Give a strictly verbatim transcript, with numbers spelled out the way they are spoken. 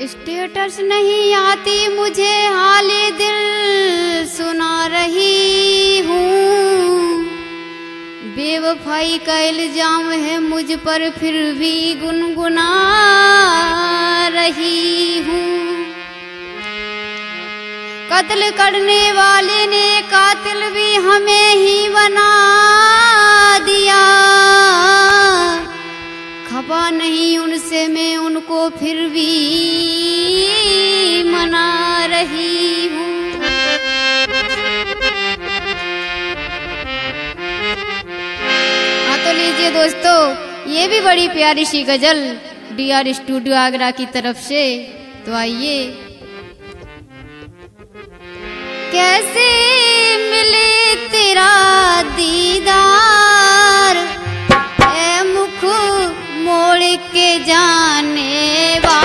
Status नहीं आती मुझे, हाले दिल सुना रही हूँ। बेवफाई का इल्जाम है मुझ पर, फिर भी गुनगुना रही हूँ। कत्ल करने वाले ने कातिल भी हमें ही बना दिया। खपा नहीं उनसे मैं, उनको फिर भी मना रही हूँ। हाँ तो लीजिए दोस्तों, ये भी बड़ी प्यारी सी ghazal D R studio Agra की तरफ से। तो आइए। कैसे मिले तेरा दीदार, ए मुख मोड़ के जाने वाले।